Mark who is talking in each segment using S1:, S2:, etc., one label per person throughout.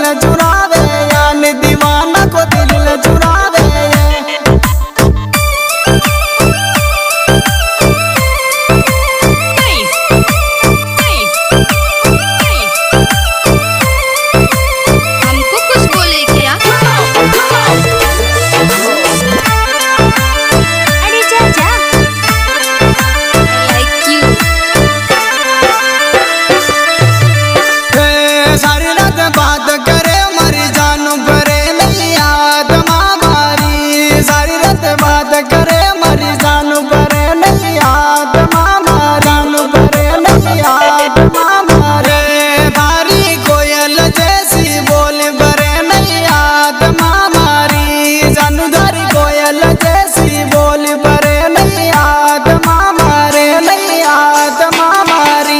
S1: दिल चुरावे, यान दीवाना को दिल चुरावे।
S2: हमको कुछ बोले क्या? अरे जा जा। I like you.
S1: सारी रात बात करे मरी जानू परे नहीं आत्मा मारी, सारी रात बात करे मरी जानू परे नहीं आत्मा मारी, जानू परे नहीं आत्मा मारे। तारी कोयल जैसी बोल परे नहीं आत्मा मारी, जानू धारी कोयल जैसी बोल परे नहीं आत्मा मारे, नहीं आत्मा मारी।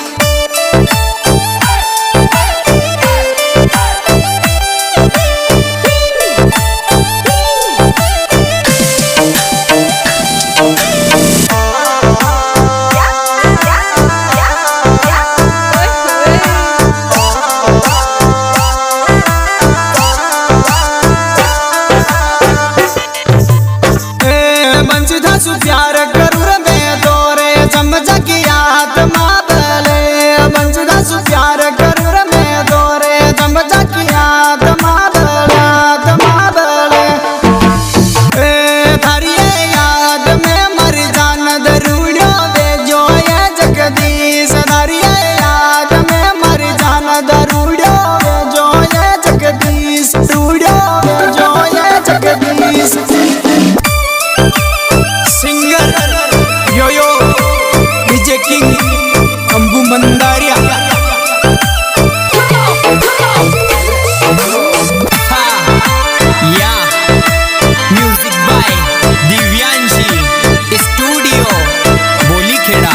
S1: सु प्यार करूर में तोरे समझ की आत्मा बले, बंजुदा सु प्यार करूर में तोरे समझ की आत्मा बले, आत्मा बले। थारी याद में मर जान दरूड़ो वे जो ये जगदीश, थारी याद में मर जान दरूड़ो वे जो ये जगदीश, रूड़ो वे जो ये Jagdish. Singer yo yo DJ king Ambu Mandariya. या म्यूजिक बाय दिव्यांशी, स्टूडियो बोली खेड़ा।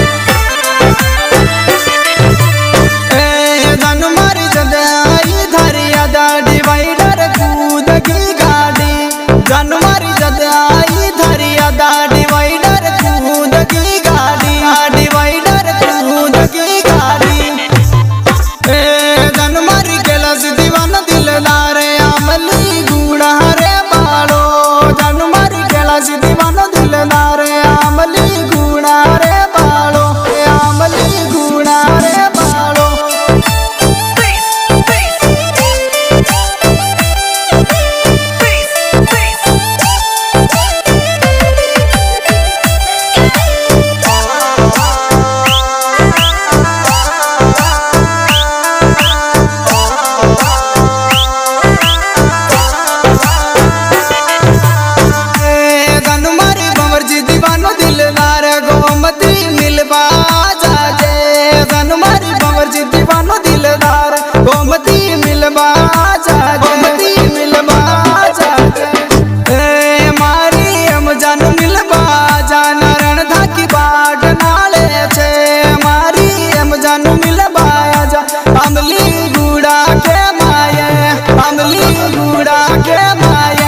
S1: धन मारी जदाई धरिया दा डिवाइडर कूद की गाड़ी, धन मारी जदाई धरिया दा डिवाइडर कूद की गाड़ी, डिवाइडर कूद की गाड़ी। धन मारी केलस दीवान दिलदार अमली गुड़ा रे बालो, धन मारी केलस दीवान दिलदार अमली गुड़ा रे बालो, अमली गुड़ा रे बालो। दिलदार गोमती मिलवा जाजे, धनुमारी बंवर जी दीवानो दिलदार गोमती मिलवा जाजे, गोमती मिलवा जाजे। मारी हम जान मिलवा जाना रण था की बाट नाले छे, मारी हम जान मिलवा जा अमली गुड़ा के माये, अमली गुड़ा के माये।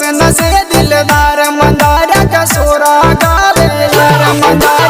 S1: हुस्न से दिलदार मंदारा का सोरा गावे यार मंदारा